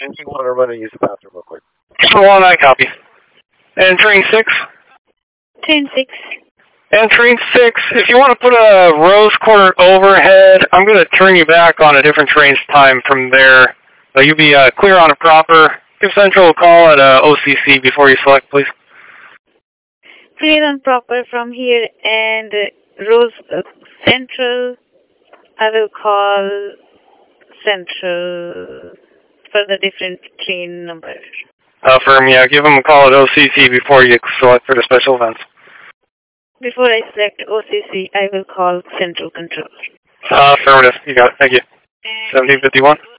Engine 1, I'm going to use the bathroom real quick. 1, I copy. And train 6? Train 6. And train 6, if you want to put a Rose Quarter overhead, I'm going to turn you back on a different train's time from there. You'll be clear on a proper. Give Central a call at OCC before you select, please. Clear on proper from here, and Rose Central, I will call Central for the different train number. Firm, yeah. Give them a call at OCC before you select for the special events. Before I select OCC, I will call Central Control. Affirmative. You got it. Thank you. 1751.